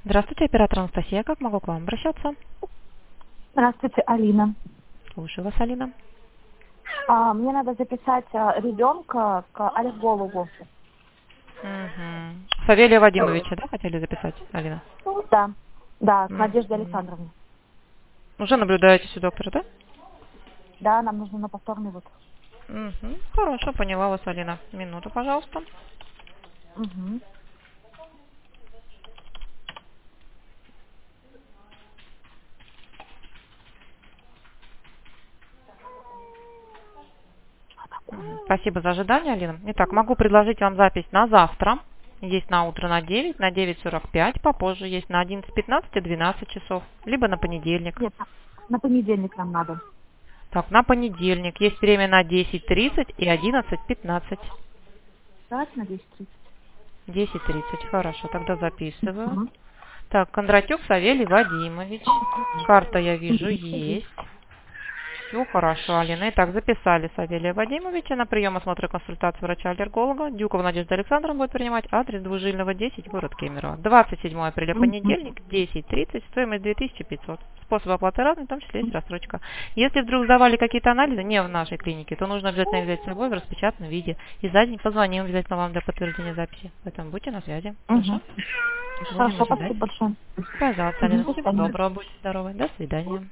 Здравствуйте, оператор Анастасия. Как могу к вам обращаться? Здравствуйте, Алина. Слушаю вас, Алина. Мне надо записать ребенка к аллергологу. Угу. Савелия Вадимовича, да, хотели записать, Алина? Да, да, к Надежде Мгм. Александровне. Уже наблюдаете у доктора, да? Да, нам нужно на повторный вот. Угу. Хорошо, поняла вас, Алина. Минуту, пожалуйста. Угу. Мгм. Спасибо за ожидание, Алина. Итак, могу предложить вам запись на завтра. Есть на утро на 9, на 9:45, попозже есть на 11:15 и 12 часов, либо на понедельник. Нет, на понедельник нам надо. Так, на понедельник есть время на 10:30 и 11:15. Давайте на 10:30. 10:30, хорошо, тогда записываю. Угу. Так, Кондратюк Савелий Вадимович. Карта, я вижу, есть. Все хорошо, Алина. Итак, записали Савелия Вадимовича на прием, осмотр и консультацию врача-аллерголога. Дюкова Надежда Александровна будет принимать. Адрес Двужильного, 10, город Кемерово. 27 апреля, понедельник, 10:30, стоимость 2500. Способ оплаты разный, в том числе есть рассрочка. Если вдруг сдавали какие-то анализы не в нашей клинике, то нужно обязательно взять с собой в распечатанном виде. И за день позвоним обязательно вам для подтверждения записи. Поэтому будьте на связи. Хорошо? Угу. Будем Хорошо, ожидать. спасибо большое. Пожалуйста, Угу. Алина. До Всего свидания. доброго. Будьте здоровы. До свидания.